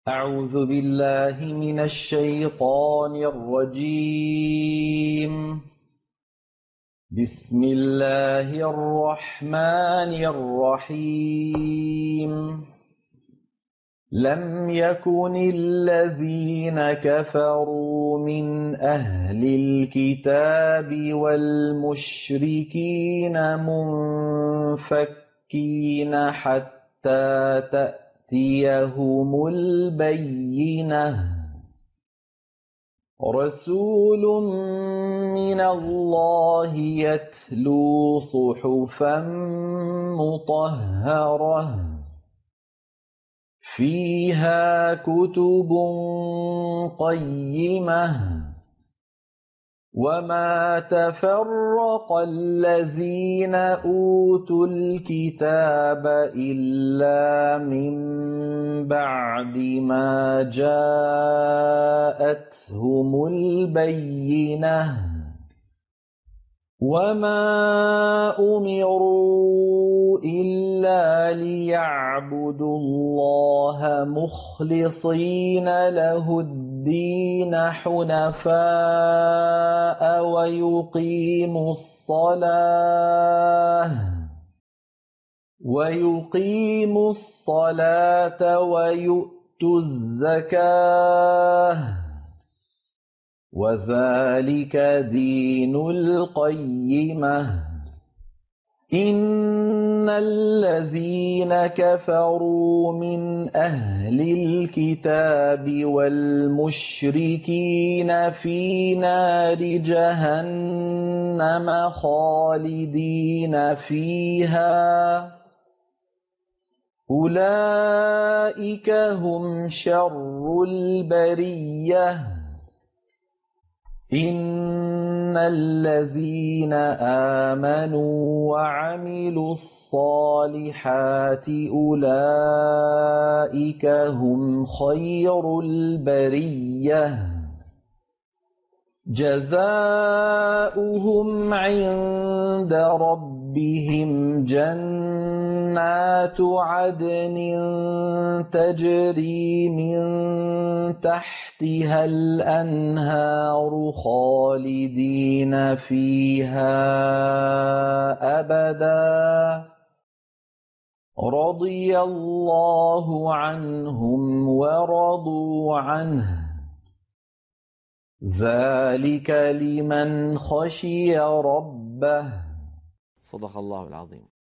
أعوذ بالله من الشيطان الرجيم. بسم الله الرحمن الرحيم. لم يكن الذين كفروا من أهل الكتاب والمشركين منفكين حتى تأتيهم البينة. رسول من الله يتلو صحفا مطهرة فيها كتب قيمة. وما تفرق الذين أوتوا الكتاب إلا من بعد ما جاءتهم البينة. وما أمروا إلا ليعبدوا الله مخلصين له الدين حنفاء ويقيموا الصلاة ويؤتوا الزكاة وذلك دين القيمة. إن الذين كفروا من أهل الكتاب والمشركين في نار جهنم خالدين فيها أولئك هم شر البرية. إن الذين آمنوا وعملوا الصالحات أولئك هم خير البرية. جزاؤهم عند ربهم جنات عدن تجري من تحتها الأنهار خالدين فيها أبدا. رضي الله عنهم ورضوا عنه ذلك لمن خشي ربه. صدق الله العظيم.